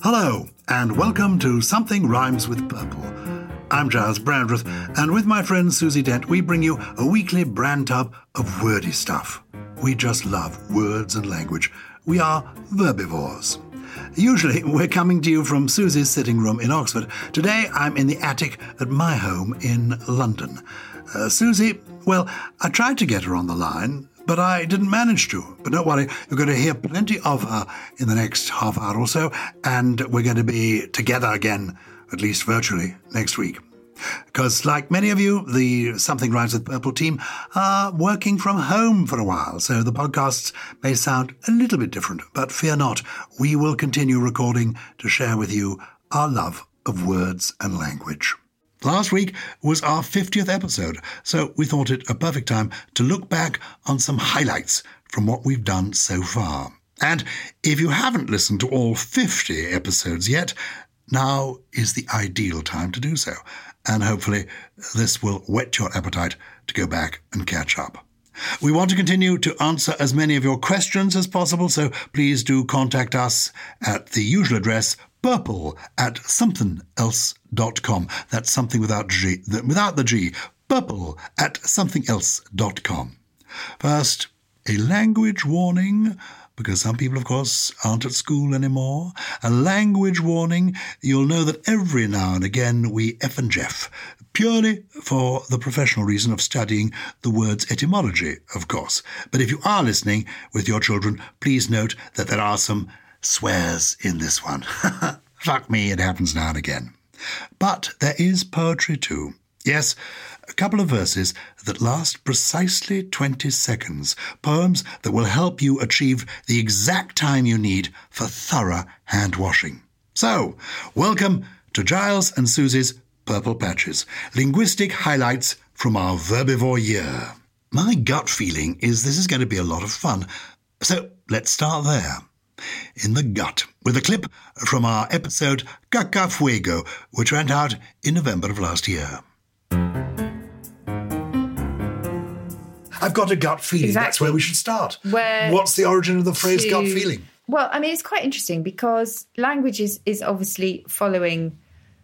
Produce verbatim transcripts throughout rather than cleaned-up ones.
Hello, and welcome to Something Rhymes with Purple. I'm Giles Brandreth, and with my friend Susie Dent, we bring you a weekly brand tub of wordy stuff. We just love words and language. We are verbivores. Usually, we're coming to you from Susie's sitting room in Oxford. Today, I'm in the attic at my home in London. Uh, Susie, well, I tried to get her on the line, but I didn't manage to. But don't worry, you're going to hear plenty of her in the next half hour or so, and we're going to be together again, at least virtually, next week. Because, like many of you, the Something Rhymes with Purple team are working from home for a while, so the podcasts may sound a little bit different. But fear not, we will continue recording to share with you our love of words and language. Last week was our fiftieth episode, so we thought it a perfect time to look back on some highlights from what we've done so far. And if you haven't listened to all fifty episodes yet, now is the ideal time to do so. And hopefully this will whet your appetite to go back and catch up. We want to continue to answer as many of your questions as possible, so please do contact us at the usual address, purple at something else dot com. That's something without G, without the G, purple at something else dot com. First, a language warning, because some people, of course, aren't at school anymore. A language warning. You'll know that every now and again we F and Jeff, purely for the professional reason of studying the word's etymology, of course. But if you are listening with your children, please note that there are some swears in this one. Fuck me, it happens now and again. But there is poetry too. Yes, a couple of verses that last precisely twenty seconds. Poems that will help you achieve the exact time you need for thorough hand washing. So, welcome to Giles and Susie's Purple Patches, linguistic highlights from our verbivore year. My gut feeling is this is going to be a lot of fun. So, let's start there. In the gut, with a clip from our episode Cacafuego, which went out in November of last year. I've got a gut feeling. Exactly. That's where we should start. Where What's the origin of the phrase to, gut feeling? Well, I mean, it's quite interesting because language is, is obviously following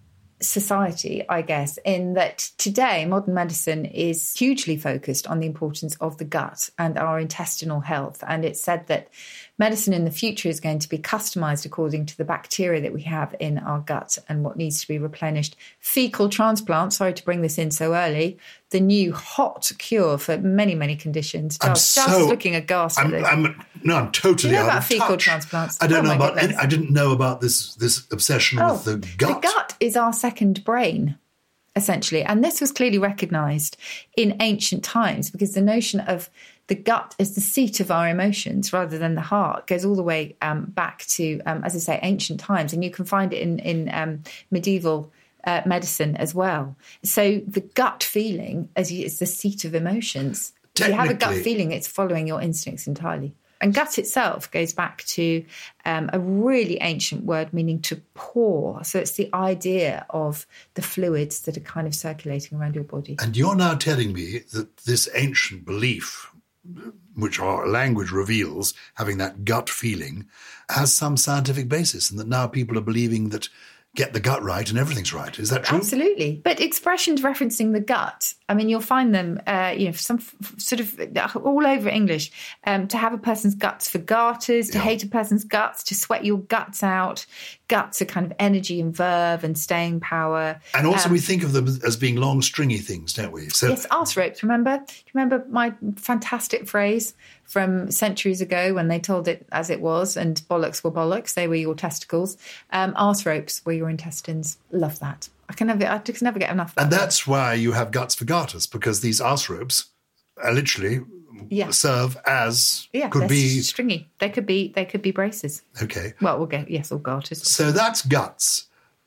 society, I guess, in that today modern medicine is hugely focused on the importance of the gut and our intestinal health. And it's said that medicine in the future is going to be customised according to the bacteria that we have in our gut and what needs to be replenished. Fecal transplant, sorry to bring this in so early, the new hot cure for many, many conditions. I'm just, so, just looking aghast at I'm, this. I'm, no, I'm totally Do you know out about of fecal touch. transplants? I don't oh know about goodness. any, I didn't know about this, this obsession oh, with the gut. The gut is our second brain, essentially. And this was clearly recognised in ancient times because the notion of the gut as the seat of our emotions rather than the heart goes all the way um, back to, um, as I say, ancient times. And you can find it in, in um, medieval uh, medicine as well. So the gut feeling as you, is the seat of emotions. If you have a gut feeling, it's following your instincts entirely. And gut itself goes back to um, a really ancient word meaning to pour. So it's the idea of the fluids that are kind of circulating around your body. And you're now telling me that this ancient belief, which our language reveals, having that gut feeling, has some scientific basis, and that now people are believing that get the gut right and everything's right. Is that true? Absolutely. But expressions referencing the gut, I mean, you'll find them, uh, you know, some f- sort of all over English. Um, to have a person's guts for garters, to yeah. hate a person's guts, to sweat your guts out. Guts are kind of energy and verve and staying power. And also um, we think of them as being long, stringy things, don't we? So, yes, arse ropes, remember? Do you remember my fantastic phrase from centuries ago when they told it as it was and bollocks were bollocks, they were your testicles. Um, arse ropes were your intestines. Love that. I can never, I just never get enough of that. And that's why you have guts for garters, because these arse ropes are literally yeah. serve as yeah, could be stringy. They could be they could be braces. Okay. Well, we'll get yes, or garters. So that's guts.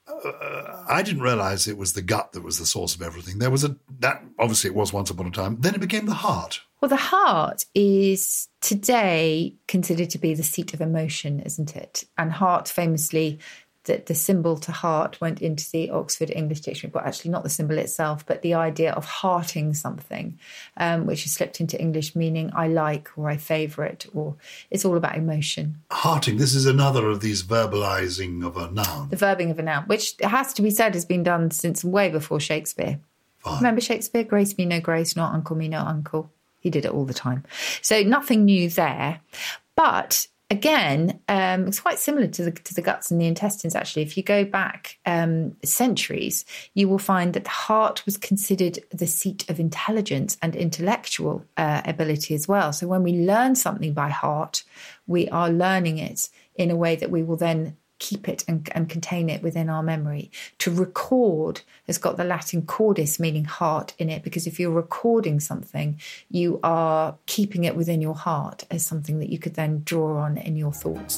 Uh, I didn't realise it was the gut that was the source of everything. There was a that obviously it was once upon a time. Then it became the heart. Well, the heart is today considered to be the seat of emotion, isn't it? And heart famously that the symbol to heart went into the Oxford English Dictionary, but actually not the symbol itself, but the idea of hearting something, um, which has slipped into English meaning I like or I favourite, or it's all about emotion. Hearting, this is another of these verbalising of a noun. The verbing of a noun, which it has to be said has been done since way before Shakespeare. Fine. Remember Shakespeare? Grace me no grace, not uncle me no uncle. He did it all the time. So nothing new there. But again, um, it's quite similar to the to the guts and the intestines, actually. If you go back um, centuries, you will find that the heart was considered the seat of intelligence and intellectual uh, ability as well. So when we learn something by heart, we are learning it in a way that we will then keep it and, and contain it within our memory. To record has got the Latin cordis, meaning heart, in it, because if you're recording something, you are keeping it within your heart as something that you could then draw on in your thoughts.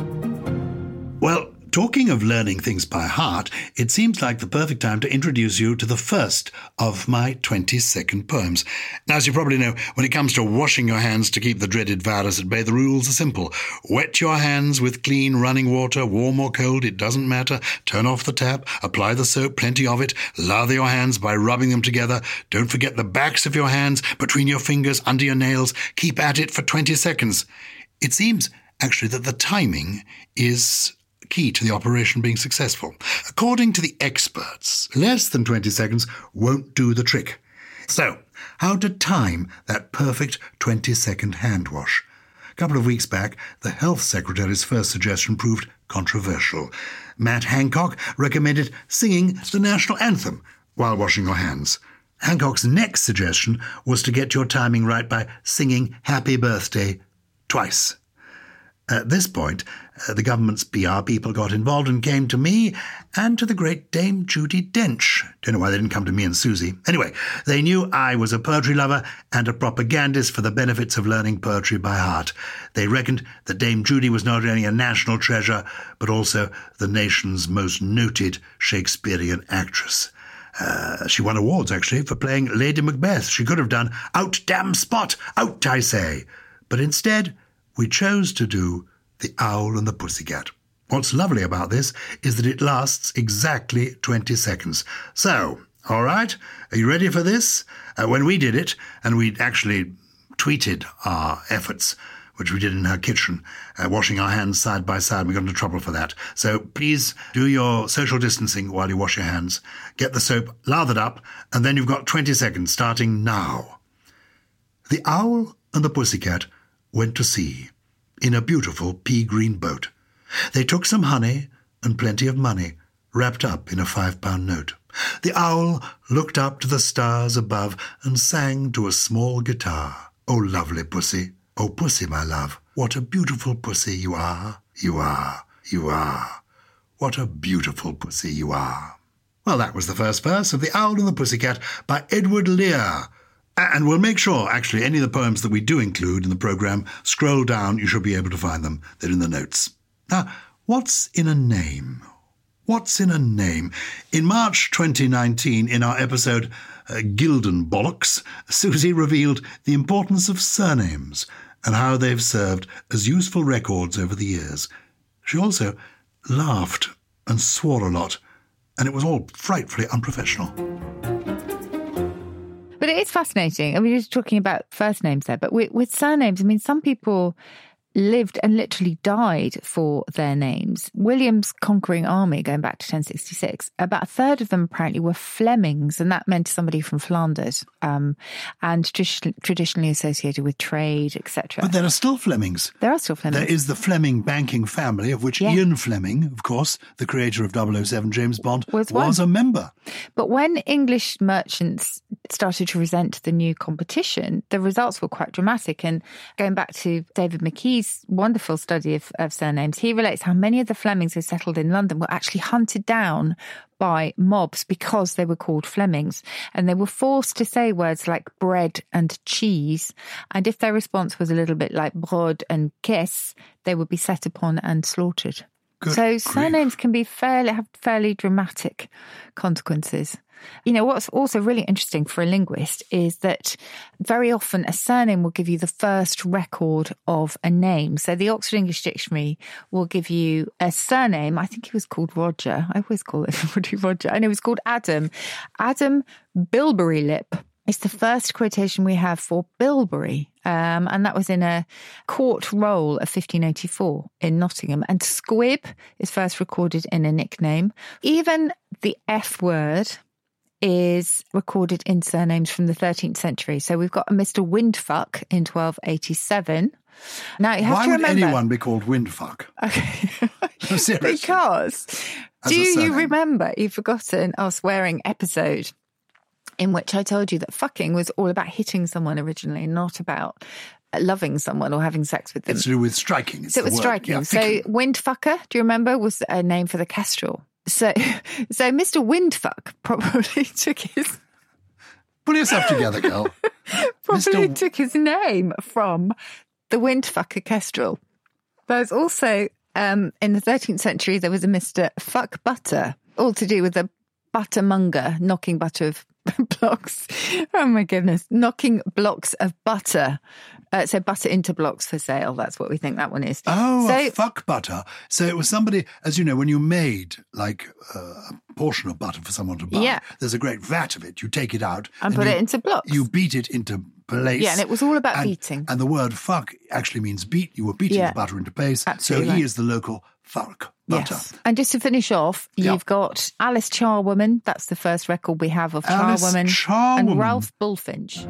Well, talking of learning things by heart, it seems like the perfect time to introduce you to the first of my twenty-second poems. Now, as you probably know, when it comes to washing your hands to keep the dreaded virus at bay, the rules are simple. Wet your hands with clean running water, warm or cold, it doesn't matter. Turn off the tap, apply the soap, plenty of it. Lather your hands by rubbing them together. Don't forget the backs of your hands, between your fingers, under your nails. Keep at it for twenty seconds. It seems, actually, that the timing is key to the operation being successful. According to the experts, less than twenty seconds won't do the trick. So, how to time that perfect twenty-second hand wash? A couple of weeks back, the Health Secretary's first suggestion proved controversial. Matt Hancock recommended singing the national anthem while washing your hands. Hancock's next suggestion was to get your timing right by singing Happy Birthday twice. At this point, uh, the government's P R people got involved and came to me and to the great Dame Judi Dench. Don't know why they didn't come to me and Susie. Anyway, they knew I was a poetry lover and a propagandist for the benefits of learning poetry by heart. They reckoned that Dame Judi was not only a national treasure, but also the nation's most noted Shakespearean actress. Uh, she won awards, actually, for playing Lady Macbeth. She could have done Out Damn Spot, Out, I say. But instead, we chose to do The Owl and the Pussycat. What's lovely about this is that it lasts exactly twenty seconds. So, all right, are you ready for this? Uh, when we did it, and we actually tweeted our efforts, which we did in her kitchen, uh, washing our hands side by side. We got into trouble for that. So please do your social distancing while you wash your hands. Get the soap lathered up, and then you've got twenty seconds, starting now. The Owl and the Pussycat went to sea in a beautiful pea-green boat. They took some honey and plenty of money wrapped up in a five-pound note. The owl looked up to the stars above and sang to a small guitar. Oh, lovely pussy, oh, pussy, my love, what a beautiful pussy you are, you are, you are. What a beautiful pussy you are. Well, that was the first verse of The Owl and the Pussycat by Edward Lear. And we'll make sure, actually, any of the poems that we do include in the programme, scroll down, you should be able to find them. They're in the notes. Now, what's in a name? What's in a name? In March twenty nineteen, in our episode uh, Gildan Bollocks, Susie revealed the importance of surnames and how they've served as useful records over the years. She also laughed and swore a lot, and it was all frightfully unprofessional. But it is fascinating. I mean, you're just talking about first names there, but with, with surnames, I mean, some people lived and literally died for their names. William's conquering army, going back to ten sixty-six, about a third of them apparently were Flemings, and that meant somebody from Flanders, um, and tr- traditionally associated with trade, et cetera. But there are still Flemings. There are still Flemings. There is the Fleming banking family, of which yeah. Ian Fleming, of course, the creator of double oh seven James Bond, was, was a member. But when English merchants started to resent the new competition, the results were quite dramatic. And going back to David McKee's wonderful study of, of surnames, he relates how many of the Flemings who settled in London were actually hunted down by mobs because they were called Flemings, and they were forced to say words like bread and cheese, and if their response was a little bit like brod and kiss, they would be set upon and slaughtered. Good so grief. Surnames can be fairly have fairly dramatic consequences. You know, what's also really interesting for a linguist is that very often a surname will give you the first record of a name. So the Oxford English Dictionary will give you a surname. I think he was called Roger. I always call everybody Roger. I know he was called Adam. Adam Bilberry Lip. It's the first quotation we have for Bilberry, um, and that was in a court roll of fifteen eighty-four in Nottingham. And Squib is first recorded in a nickname. Even the F word is recorded in surnames from the thirteenth century. So we've got a Mister Windfuck in twelve eighty-seven. Now you have Why to remember. Why would anyone be called Windfuck? Okay. No, seriously. Because As do a you surname. remember, you've forgotten our swearing episode in which I told you that fucking was all about hitting someone originally, not about loving someone or having sex with them. It's to do with striking. It's So it the was word. striking. Yeah, so ficking. Windfucker, do you remember, was a name for the kestrel. So, so Mister Windfuck probably took his Pull yourself together, girl. probably Mister took his name from the Windfucker kestrel. There's also um, in the thirteenth century there was a Mister Fuck Butter, all to do with the buttermonger knocking butter of blocks. Oh my goodness, knocking blocks of butter. Uh, so butter into blocks for sale. That's what we think that one is. Oh, so, a fuck butter. So it was somebody, as you know, when you made like uh, a portion of butter for someone to buy, Yeah. there's a great vat of it. You take it out and put you, it into blocks. You beat it into place. Yeah, and it was all about and, beating. And the word fuck actually means beat. You were beating Yeah. the butter into place. Absolutely so he right. is the local fuck butter. Yes. And just to finish off, Yeah. you've got Alice Charwoman. That's the first record we have of Alice Charwoman. Charwoman. And Ralph Bullfinch.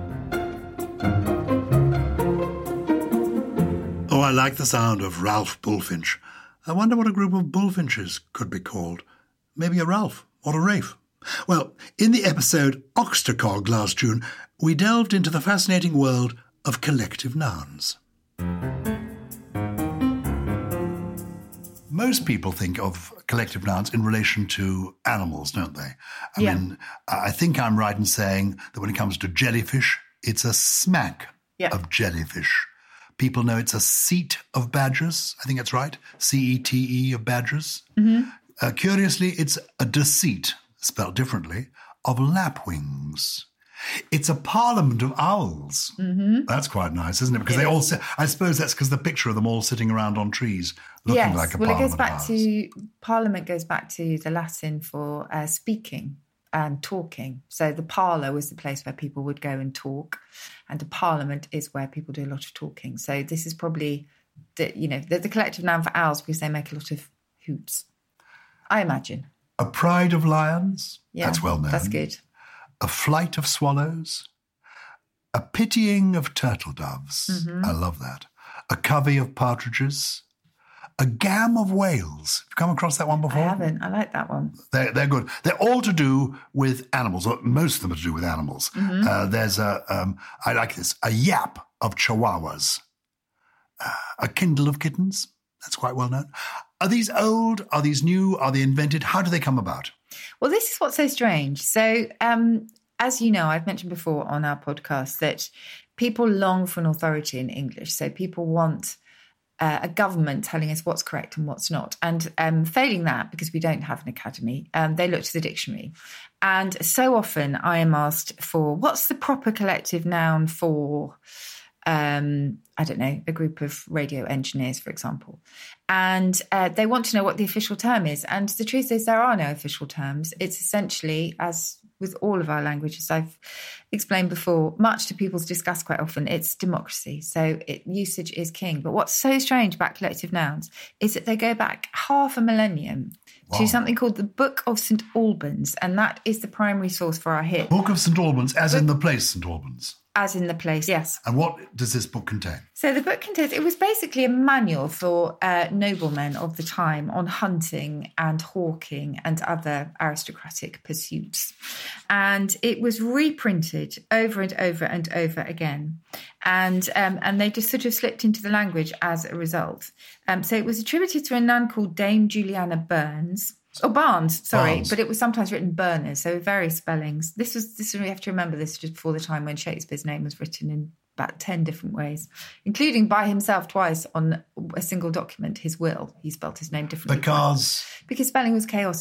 Oh, I like the sound of Ralph Bullfinch. I wonder what a group of bullfinches could be called. Maybe a Ralph or a Rafe. Well, in the episode Oxtercog last June, we delved into the fascinating world of collective nouns. Most people think of collective nouns in relation to animals, don't they? I Yeah. mean, I think I'm right in saying that when it comes to jellyfish, it's a smack Yeah. of jellyfish. People know it's a seat of badgers. I think that's right. C E T E of badgers. Mm-hmm. Uh, curiously, it's a deceit, spelled differently, of lapwings. It's a parliament of owls. Mm-hmm. That's quite nice, isn't it? Because It they all is. sit, I suppose that's because the picture of them all sitting around on trees looking Yes, like a well, it parliament goes back of owls. to, Parliament goes back to the Latin for uh, speaking and talking. So the parlour was the place where people would go and talk, and a parliament is where people do a lot of talking. So this is probably, the, you know, the, the collective noun for owls because they make a lot of hoots, I imagine. A pride of lions. Yeah, That's well known. That's good. A flight of swallows. A pitying of turtle doves. Mm-hmm. I love that. A covey of partridges. A gam of whales. Have you come across that one I before? haven't. I like that one. They're, they're good. They're all to do with animals, or most of them are to do with animals. Mm-hmm. Uh, there's a, um, I like this, a yap of chihuahuas. Uh, a kindle of kittens. That's quite well known. Are these old? Are these new? Are they invented? How do they come about? Well, this is what's so strange. So, um, as you know, I've mentioned before on our podcast that people long for an authority in English. So people want uh, a government telling us what's correct and what's not. And um, failing that, because we don't have an academy, um, they look to the dictionary. And so often I am asked for, what's the proper collective noun for, um, I don't know, a group of radio engineers, for example. And uh, they want to know what the official term is. And the truth is there are no official terms. It's essentially, as with all of our languages, I've explained before, much to people's disgust quite often, it's democracy. So it, usage is king. But what's so strange about collective nouns is that they go back half a millennium Wow. to something called the Book of Saint Albans. And that is the primary source for our hit, Book of Saint Albans, as in the place Saint Albans. as in the place, yes. And what does this book contain? So the book contains, it was basically a manual for uh, noblemen of the time on hunting and hawking and other aristocratic pursuits. And it was reprinted over and over and over again. And um, and they just sort of slipped into the language as a result. Um, so it was attributed to a nun called Dame Juliana Burns. Oh, Barnes, sorry, Barnes. but it was sometimes written Berners, so various spellings. This was this. We have to remember this just before the time when Shakespeare's name was written in about ten different ways, including by himself twice on a single document, his will. He spelt his name differently. Because Because spelling was chaotic.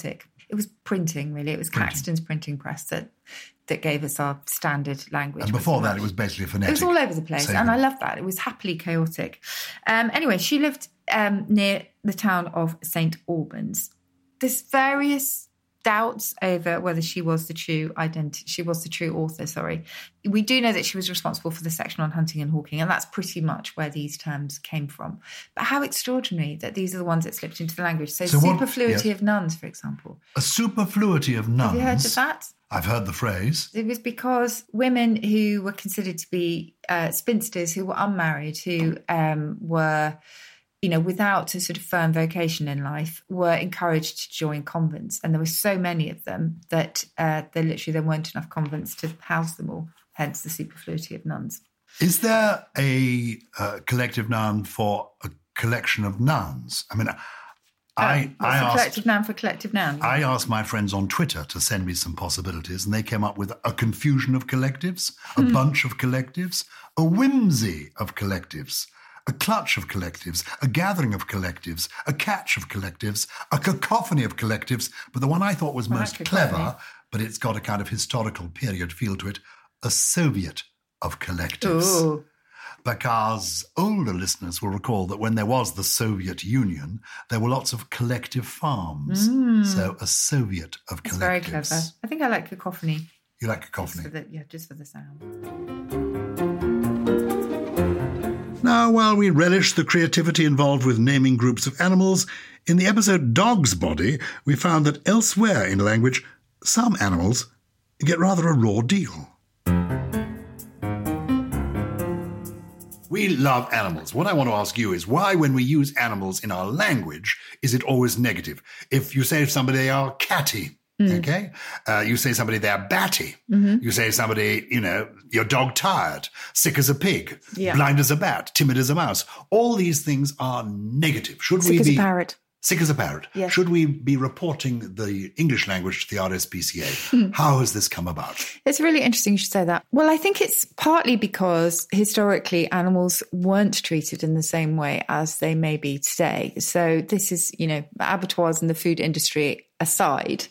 it was printing, really. It was Printing. Caxton's printing press that that gave us our standard language. And before that, it was basically phonetic. It was all over the place, Same. and I loved that. It was happily chaotic. Um, anyway, she lived um, near the town of Saint Albans. There's various doubts over whether she was the true identity. She was the true author. Sorry, we do know that she was responsible for the section on hunting and hawking, and that's pretty much where these terms came from. But how extraordinary that these are the ones that slipped into the language. So, So what- superfluity yeah. of nuns, for example. A superfluity of nuns. Have you heard of that? I've heard the phrase. It was because women who were considered to be uh, spinsters, who were unmarried, who um, were, you know, without a sort of firm vocation in life, were encouraged to join convents. And there were so many of them that uh, there literally there weren't enough convents to house them all, hence the superfluity of nuns. Is there a uh, collective noun for a collection of nouns? I mean, I, Uh, what's I the asked... collective noun for collective noun? I asked my friends on Twitter to send me some possibilities, and they came up with a confusion of collectives, a Hmm. bunch of collectives, a whimsy of collectives, a clutch of collectives, a gathering of collectives, a catch of collectives, a cacophony of collectives. But the one I thought was Right, most cacophony. clever, but it's got a kind of historical period feel to it, a Soviet of collectives. Ooh. Because older listeners will recall that when there was the Soviet Union, there were lots of collective farms. So a Soviet of It's collectives. very clever. I think I like cacophony. You like Just cacophony? for the, yeah, just for the sound. Now, while we relish the creativity involved with naming groups of animals, in the episode Dog's Body, we found that elsewhere in the language, some animals get rather a raw deal. We love animals. What I want to ask you is why, when we use animals in our language, is it always negative? If you say to somebody they are catty, okay? Uh, you say somebody they're batty. You say somebody, you know, your dog tired, sick as a pig, Yeah. blind as a bat, timid as a mouse. All these things are negative. Should Sick we as be a parrot. sick as a parrot? Yes. Should we be reporting the English language to the R S P C A? How has this come about? It's really interesting you should say that. Well, I think it's partly because historically animals weren't treated in the same way as they may be today. So this is, you know, abattoirs and the food industry aside,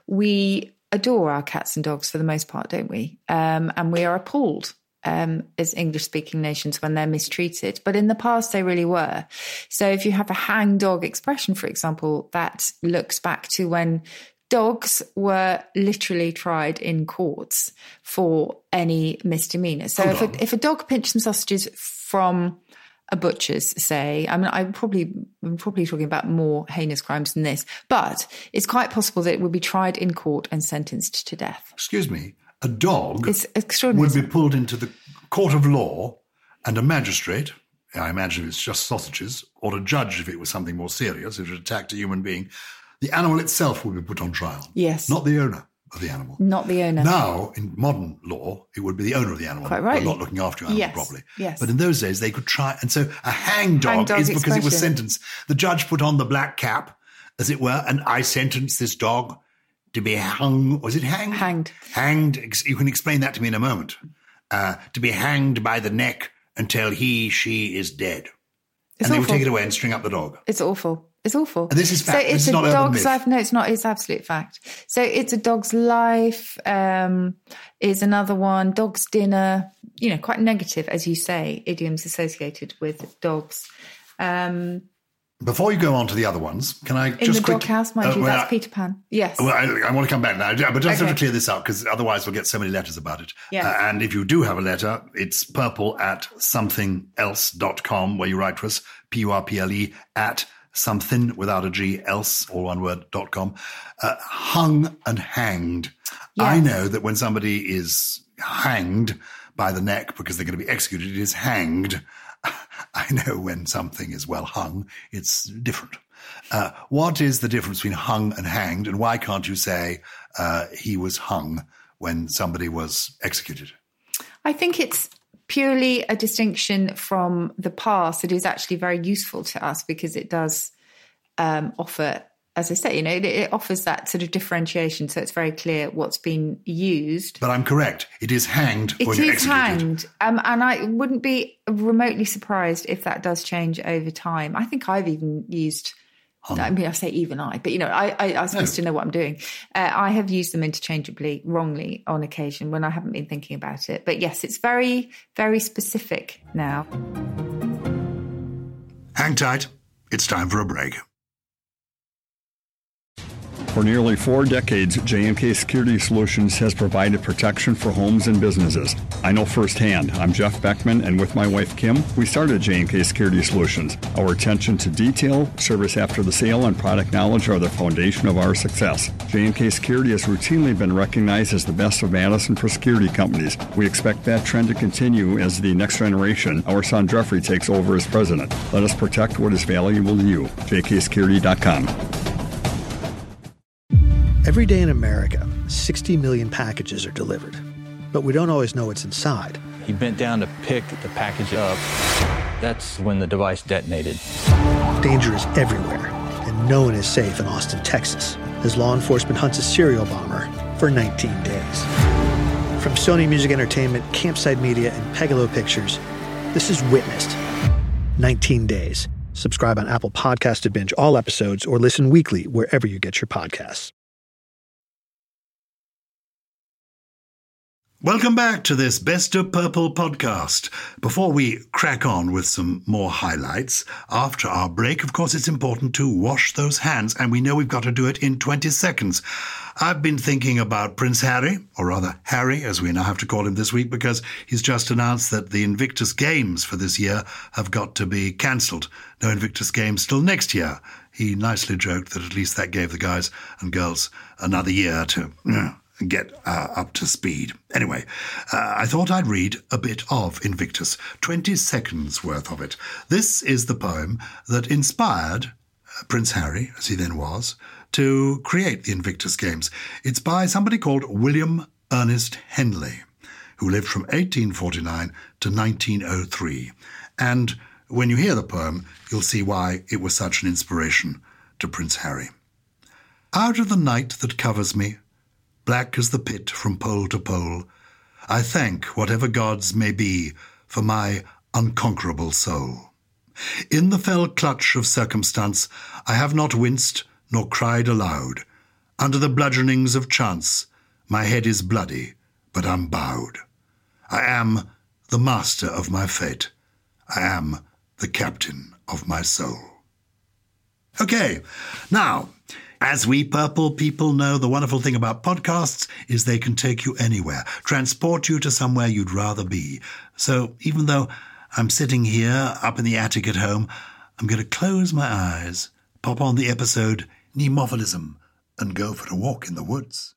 we adore our cats and dogs for the most part, don't we? Um, and we are appalled Um, as English-speaking nations when they're mistreated. But in the past, they really were. So if you have a hang dog expression, for example, that looks back to when dogs were literally tried in courts for any misdemeanor. So Hold if on. a, if a dog pinched some sausages from a butcher's, say, I mean, I'm probably I'm probably talking about more heinous crimes than this, but it's quite possible that it would be tried in court and sentenced to death. Excuse me. A dog It's extraordinary. would be pulled into the court of law, and a magistrate, I imagine it's just sausages, or a judge if it was something more serious, if it attacked a human being, the animal itself would be put on trial. Yes. Not the owner of the animal. Not the owner. Now, in modern law, it would be the owner of the animal. Quite for rightly. not looking after your animal Yes, properly. yes. But in those days, they could try. And so a hang dog, Hang dog is because it was expression. sentenced. The judge put on the black cap, as it were, and I sentenced this dog to be hung. Was it hanged? Hanged. Hanged. Ex- You can explain that to me in a moment. Uh, to be hanged by the neck until he, she is dead. It's and they would awful. take it away and string up the dog. It's awful. It's awful. And this is fact. So it's This is a not urban dog's myth. life. No, it's not. It's absolute fact. So it's a dog's life um, is another one. Dog's dinner. You know, quite negative, as you say, idioms associated with dogs. Um, Before you go on to the other ones, can I in just the quick, doghouse, mind uh, you, well, that's I- Peter Pan. Yes. Well, I, I want to come back now, but just Okay. to clear this up, because otherwise we'll get so many letters about it. Yes. Uh, and if you do have a letter, it's purple at something else dot com, where you write to us, P U R P L E, at something without a G, else, all one word, dot com. Uh, hung and hanged. I Yes. know that when somebody is hanged by the neck because they're going to be executed, it is hanged. I know when something is well hung, it's different. Uh, what is the difference between hung and hanged, and why can't you say uh, he was hung when somebody was executed? I think it's purely a distinction from the past. It is actually very useful to us because it does um, offer, as I say, you know, it, it offers that sort of differentiation. So it's very clear what's been used. But I'm correct. It is hanged It when you're is executed. hanged. Um, and I wouldn't be remotely surprised if that does change over time. I think I've even used On... I mean, I say even I, but, you know, I, I, I'm supposed no. to know what I'm doing. Uh, I have used them interchangeably, wrongly, on occasion when I haven't been thinking about it. But yes, it's very, very specific now. Hang tight. It's time for a break. For nearly four decades, J and K Security Solutions has provided protection for homes and businesses. I know firsthand. I'm Jeff Beckman, and with my wife, Kim, we started J and K Security Solutions. Our attention to detail, service after the sale, and product knowledge are the foundation of our success. J and K Security has routinely been recognized as the best of Madison for security companies. We expect that trend to continue as the next generation, our son Jeffrey, takes over as president. Let us protect what is valuable to you. J K security dot com. Every day in America, sixty million packages are delivered. But we don't always know what's inside. He bent down to pick the package up. That's when the device detonated. Danger is everywhere, and no one is safe in Austin, Texas, as law enforcement hunts a serial bomber for nineteen days. From Sony Music Entertainment, Campside Media, and Pegalo Pictures, this is Witnessed. nineteen days. Subscribe on Apple Podcasts to binge all episodes or listen weekly wherever you get your podcasts. Welcome back to this Best of Purple podcast. Before we crack on with some more highlights, after our break, of course, it's important to wash those hands, and we know we've got to do it in twenty seconds. I've been thinking about Prince Harry, or rather Harry, as we now have to call him this week, because he's just announced that the Invictus Games for this year have got to be cancelled. No Invictus Games till next year. He nicely joked that at least that gave the guys and girls another year to... You know, get uh, up to speed. Anyway, uh, I thought I'd read a bit of Invictus, twenty seconds worth of it. This is the poem that inspired uh, Prince Harry, as he then was, to create the Invictus Games. It's by somebody called William Ernest Henley, who lived from eighteen forty-nine to nineteen oh three. And when you hear the poem, you'll see why it was such an inspiration to Prince Harry. Out of the night that covers me, black as the pit from pole to pole, I thank whatever gods may be for my unconquerable soul. In the fell clutch of circumstance, I have not winced nor cried aloud. Under the bludgeonings of chance, my head is bloody, but unbowed. I am the master of my fate. I am the captain of my soul. Okay, now... As we purple people know, the wonderful thing about podcasts is they can take you anywhere, transport you to somewhere you'd rather be. So even though I'm sitting here up in the attic at home, I'm going to close my eyes, pop on the episode Nemophilism, and go for a walk in the woods.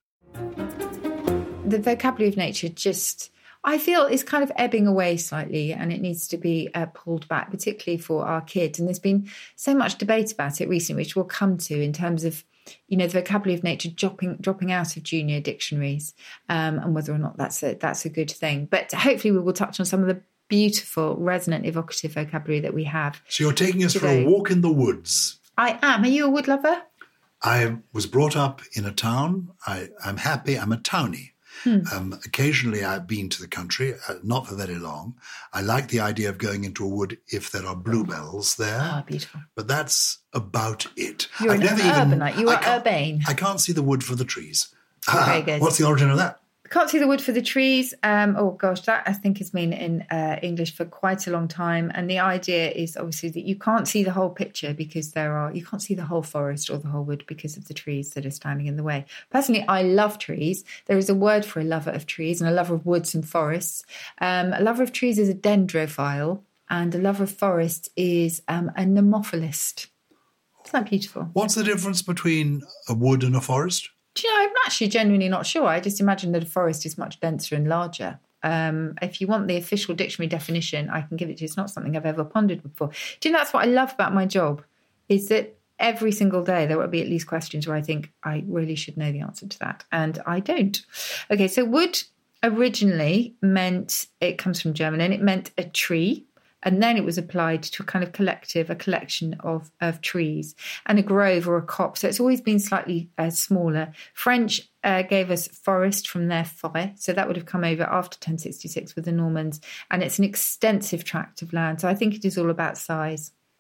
The vocabulary of nature just... I feel it's kind of ebbing away slightly, and it needs to be uh, pulled back, particularly for our kids. And there's been so much debate about it recently, which we'll come to in terms of, you know, the vocabulary of nature dropping dropping out of junior dictionaries, um, and whether or not that's a, that's a good thing. But hopefully we will touch on some of the beautiful, resonant, evocative vocabulary that we have. So you're taking us today. for a walk in the woods. I am. Are you a wood lover? I was brought up in a town. I, I'm happy. I'm a townie. Hmm. Um, occasionally I've been to the country, uh, not for very long. I like the idea of going into a wood if there are bluebells there. Ah, oh, beautiful. But that's about it. You're I've an never urbanite. Even, You are I urbane. I can't see the wood for the trees. Very good. What's the origin of that? Can't see the wood for the trees. Um, oh, gosh, that I think has been in uh, English for quite a long time. And the idea is obviously that you can't see the whole picture because there are, you can't see the whole forest or the whole wood because of the trees that are standing in the way. Personally, I love trees. There is a word for a lover of trees and a lover of woods and forests. Um, a lover of trees is a dendrophile, and a lover of forests is um, a nemophilist. Isn't that beautiful? What's the difference between a wood and a forest? Do you know, I'm actually genuinely not sure. I just imagine that a forest is much denser and larger. Um, if you want the official dictionary definition, I can give it to you. It's not something I've ever pondered before. Do you know, that's what I love about my job, is that every single day there will be at least questions where I think I really should know the answer to that, and I don't. Okay, so wood originally meant, it comes from German, and it meant a tree. And then it was applied to a kind of collective, a collection of, of trees, and a grove or a copse. So it's always been slightly uh, smaller. French uh, gave us forest from their forêt. So that would have come over after ten sixty-six with the Normans. And it's an extensive tract of land. So I think it is all about size.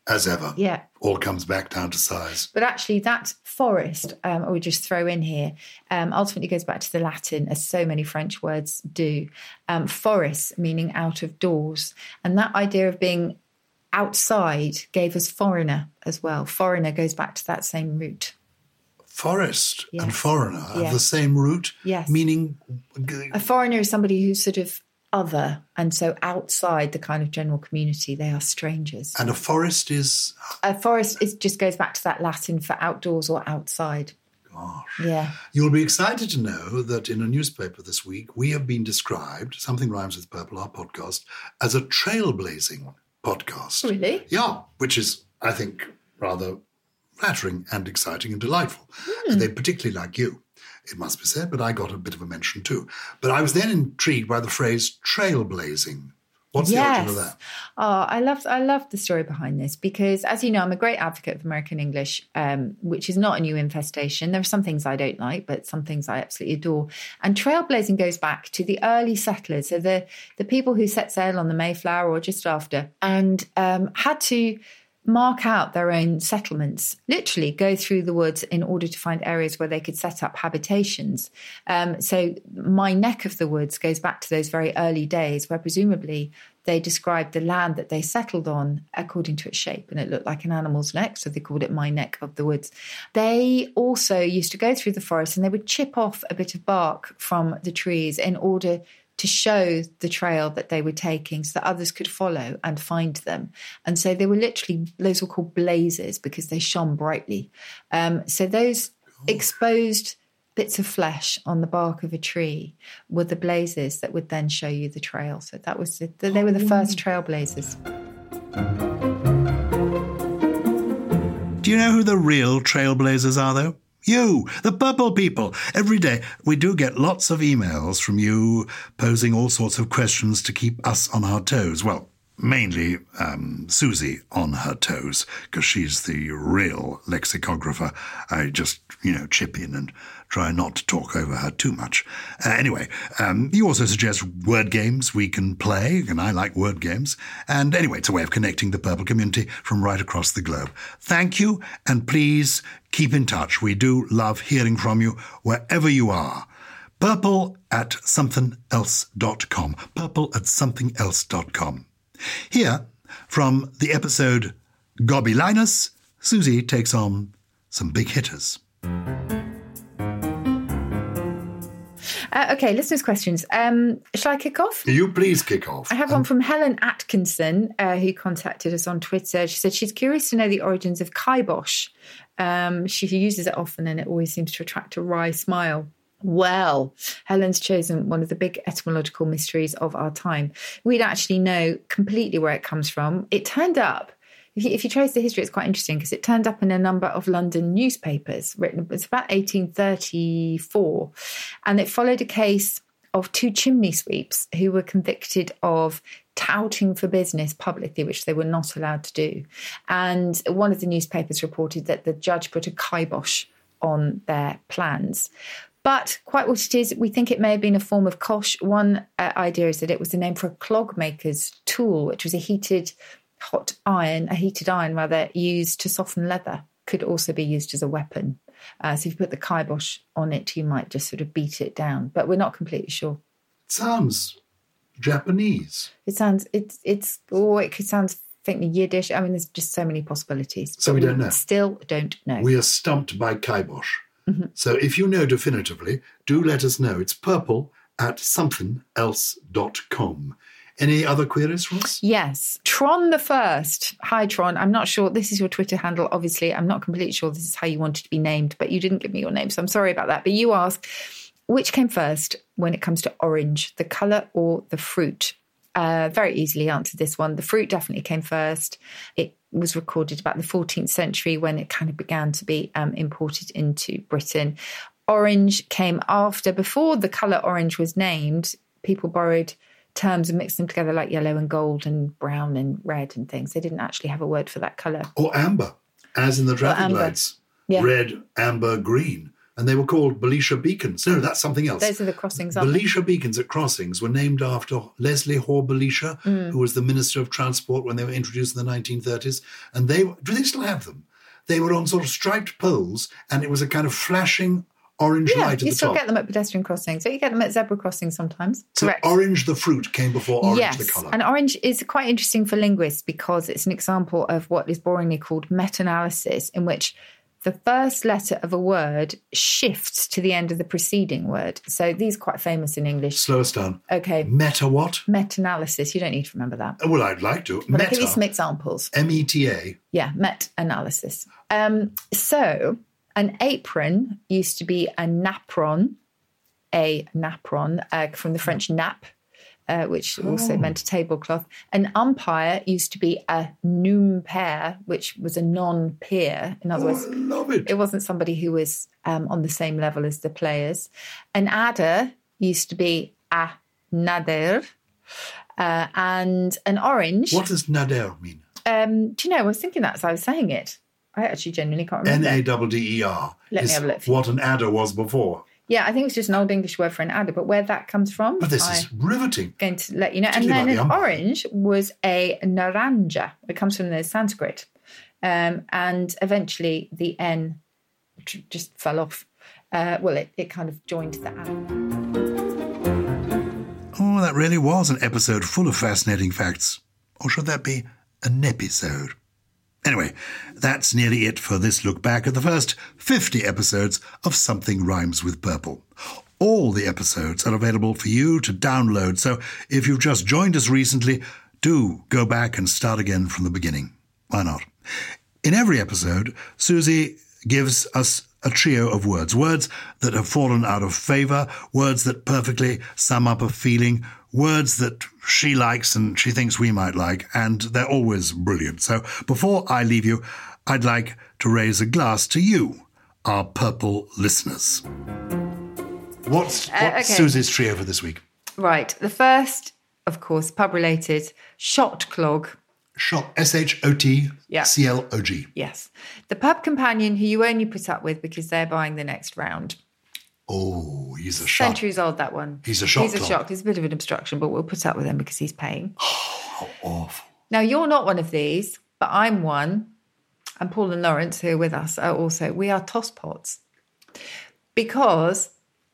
As ever. Yeah. All comes back down to size. But actually that forest, um, I would just throw in here, um, ultimately goes back to the Latin, as so many French words do. Um, forest, meaning out of doors. And that idea of being outside gave us foreigner as well. Foreigner goes back to that same root. Forest Yes. and foreigner have Yes. the same root, Yes. meaning A foreigner is somebody who's sort of other, and so outside the kind of general community. They are strangers. and a forest is A forest is just goes back to that Latin for outdoors or outside. gosh. Yeah. You'll be excited to know that in a newspaper this week we have been described, Something Rhymes with Purple, our podcast, as a trailblazing podcast. Really? Yeah, which is, I think, rather flattering and exciting and delightful. Hmm. And they particularly like you, it must be said, but I got a bit of a mention too. But I was then intrigued by the phrase trailblazing. What's the origin of that? Oh, I love I love the story behind this because, as you know, I'm a great advocate of American English, um, which is not a new infestation. There are some things I don't like, but some things I absolutely adore. And trailblazing goes back to the early settlers, so the the people who set sail on the Mayflower or just after, and um, had to mark out their own settlements, literally go through the woods in order to find areas where they could set up habitations. Um, so my neck of the woods goes back to those very early days where presumably they described the land that they settled on according to its shape, and it looked like an animal's neck, so they called it my neck of the woods. They also used to go through the forest and they would chip off a bit of bark from the trees in order to show the trail that they were taking so that others could follow and find them. And so they were literally, those were called blazes because they shone brightly. Um, so those exposed bits of flesh on the bark of a tree were the blazes that would then show you the trail. So that was the, they were the first trailblazers. Do you know who the real trailblazers are, though? You, the purple people. Every day we do get lots of emails from you posing all sorts of questions to keep us on our toes. Well, mainly um, Susie on her toes, because she's the real lexicographer. I just, you know, chip in and try not to talk over her too much. Uh, anyway, um, you also suggest word games we can play, and I like word games. And anyway, it's a way of connecting the purple community from right across the globe. Thank you, and please keep in touch. We do love hearing from you wherever you are. Purple at something else dot com. Purple at something else dot com. Here, from the episode Gobilinus, Susie takes on some big hitters. Uh, okay, listeners' questions. Um, shall I kick off? You please kick off. I have one from Helen Atkinson, uh, who contacted us on Twitter. She said she's curious to know the origins of kibosh. Um, she uses it often and it always seems to attract a wry smile. Well, Helen's chosen one of the big etymological mysteries of our time. We'd actually know completely where it comes from. It turned up, if you, if you trace the history, it's quite interesting because it turned up in a number of London newspapers. Written, it's about eighteen thirty-four, and it followed a case of two chimney sweeps who were convicted of touting for business publicly, which they were not allowed to do. And one of the newspapers reported that the judge put a kibosh on their plans. But quite what it is, we think it may have been a form of cosh. One uh, idea is that it was the name for a clogmaker's tool, which was a heated hot iron, a heated iron rather, used to soften leather. Could also be used as a weapon. Uh, so if you put the kibosh on it, you might just sort of beat it down. But we're not completely sure. It sounds Japanese. It sounds, it's, it's, oh, it could sound faintly Yiddish. I mean, there's just so many possibilities. So we don't know. Still don't know. We are stumped by kibosh. Mm-hmm. So if you know definitively, do let us know. It's purple at something else dot com. Any other queries, Ross? Yes. Tron the First. Hi, Tron. I'm not sure. This is your Twitter handle, obviously. I'm not completely sure this is how you wanted to be named, but you didn't give me your name, so I'm sorry about that. But you ask, which came first when it comes to orange, the colour or the fruit? Uh, very easily answered this one. The fruit definitely came first. It was recorded about the fourteenth century when it kind of began to be um, imported into Britain. Orange came after. Before the colour orange was named, people borrowed terms and mixed them together like yellow and gold and brown and red and things. They didn't actually have a word for that colour. Or amber, as in the traffic amber. lights. Yeah. Red, amber, green. And they were called Belisha Beacons. No, that's something else. Those are the crossings, aren't they? Belisha Beacons at crossings were named after Leslie Hoare Belisha, mm. who was the Minister of Transport when they were introduced in the nineteen thirties. And they, do they still have them? They were on sort of striped poles, and it was a kind of flashing orange yeah, light at the top. You still get them at pedestrian crossings. So you get them at zebra crossings sometimes. So Correct. Orange the fruit came before orange yes, the colour. And orange is quite interesting for linguists because it's an example of what is boringly called meta-analysis, in which the first letter of a word shifts to the end of the preceding word. So these are quite famous in English. Slow us down. Okay. Meta what? Meta-analysis. You don't need to remember that. Well, I'd like to. But Meta. I'll give you some examples. M E T A. Yeah, meta-analysis. Um, so an apron used to be a napron, a napron, uh, from the French nap, uh, which oh. also meant a tablecloth. An umpire used to be a noum-pair, which was a non-peer. In other oh, words, I love it. It wasn't somebody who was um, on the same level as the players. An adder used to be a nader. Uh, and an orange... What does nader mean? Um, do you know, I was thinking that as I was saying it. I actually genuinely can't remember. N A D D E R. Let me have a look. What an adder was before. Yeah, I think it's just an old English word for an adder, but where that comes from... But this I'm is riveting. Going to let you know. And then an orange was a naranja. It comes from the Sanskrit. Um, and eventually the N t- just fell off. Uh, well, it, it kind of joined the adder. Oh, that really was an episode full of fascinating facts. Or should that be an episode? Anyway, that's nearly it for this look back at the first fifty episodes of Something Rhymes with Purple. All the episodes are available for you to download, so if you've just joined us recently, do go back and start again from the beginning. Why not? In every episode, Susie gives us a trio of words, words that have fallen out of favour, words that perfectly sum up a feeling, words that she likes and she thinks we might like, and they're always brilliant. So before I leave you, I'd like to raise a glass to you, our purple listeners. What's, what's uh, okay. Susie's trio for this week? Right. The first, of course, pub-related, shot clog. Shot, S H O T C L O G. Yes. The pub companion who you only put up with because they're buying the next round. Oh, he's a shot. Centuries old, that one. He's a shot He's a clog. shock. He's a bit of an obstruction, but we'll put up with him because he's paying. Oh, how awful. Now, you're not one of these, but I'm one. And Paul and Lawrence, who are with us, are also. We are tosspots. Because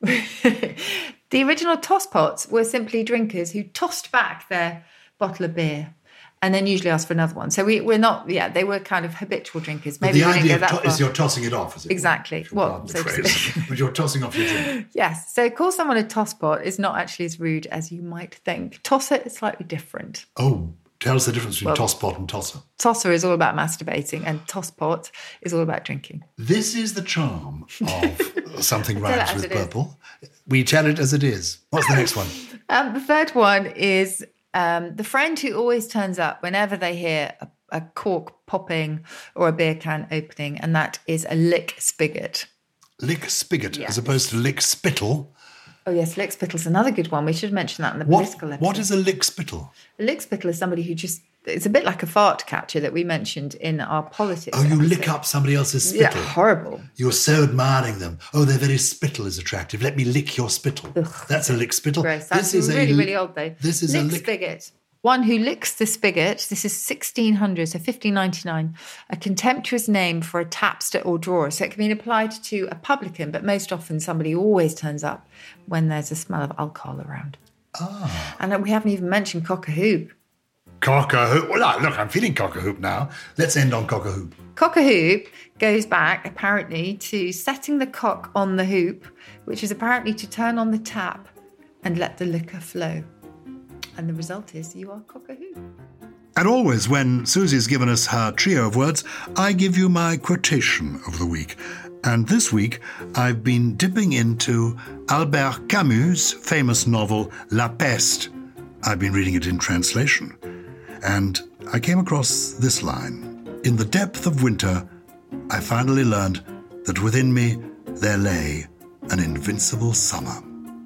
the original tosspots were simply drinkers who tossed back their bottle of beer and then usually asked for another one. So we, we're not, yeah, they were kind of habitual drinkers. Maybe but the we didn't idea go that of to- far. is you're tossing it off, is it? Exactly. Well, so but you're tossing off your drink. Yes. So call someone a tosspot is not actually as rude as you might think. Tosser is slightly different. Oh, tell us the difference between Well, tosspot and tosser. Tosser is all about masturbating and tosspot is all about drinking. This is the charm of Something Tell it Rhymes as with it is. Purple. We tell it as it is. What's the next one? Um, the third one is um, the friend who always turns up whenever they hear a, a cork popping or a beer can opening, and that is a lick spigot. Lick spigot Yeah. as opposed to lick spittle. Oh, yes, lick spittle's another good one. We should mention that in the What, political episode. what is a lick spittle? A lick spittle is somebody who just, it's a bit like a fart catcher that we mentioned in our politics Oh, you episode. lick up somebody else's Yeah, spittle. horrible. You're so admiring them. Oh, their very spittle is attractive. Let me lick your spittle. Ugh. That's a lick spittle. Gross. That's This is really, a, really old, though. This is lick a lick spigot. One who licks the spigot. This is sixteen hundred, so fifteen ninety-nine. A contemptuous name for a tapster or drawer. So it can be applied to a publican, but most often somebody who always turns up when there's a smell of alcohol around. Ah. And we haven't even mentioned cock a hoop. Cock a hoop. Well, look, I'm feeling cock a hoop now. Let's end on cock a hoop. Cock a hoop goes back, apparently, to setting the cock on the hoop, which is apparently to turn on the tap and let the liquor flow. And the result is you are cock a hoop. And always, when Susie's given us her trio of words, I give you my quotation of the week. And this week, I've been dipping into Albert Camus' famous novel, La Peste. I've been reading it in translation. And I came across this line. In the depth of winter, I finally learned that within me there lay an invincible summer.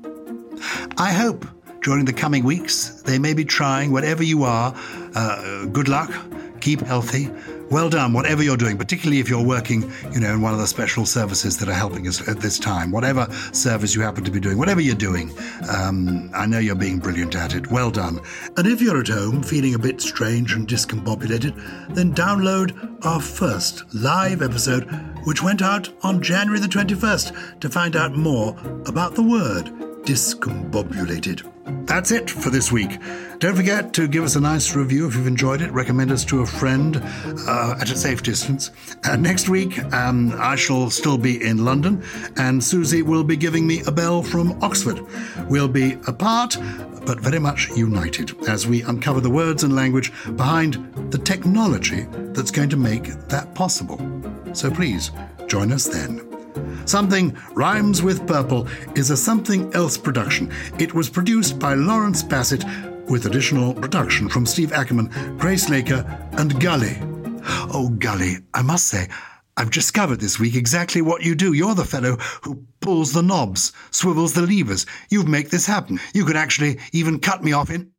I hope during the coming weeks they may be trying, whatever you are, uh, good luck, keep healthy, Well done, whatever you're doing, particularly if you're working, you know, in one of the special services that are helping us at this time. Whatever service you happen to be doing, whatever you're doing, um, I know you're being brilliant at it. Well done. And if you're at home feeling a bit strange and discombobulated, then download our first live episode, which went out on January the twenty-first, to find out more about the word discombobulated. That's it for this week. Don't forget to give us a nice review if you've enjoyed it. Recommend us to a friend uh, at a safe distance. Uh, next week, um, I shall still be in London, and Susie will be giving me a bell from Oxford. We'll be apart, but very much united, as we uncover the words and language behind the technology that's going to make that possible. So please, join us then. Something Rhymes with Purple is a Something Else production. It was produced by Lawrence Bassett, with additional production from Steve Ackerman, Grace Laker, and Gully. Oh, Gully, I must say, I've discovered this week exactly what you do. You're the fellow who pulls the knobs, swivels the levers. You make this happen. You could actually even cut me off in...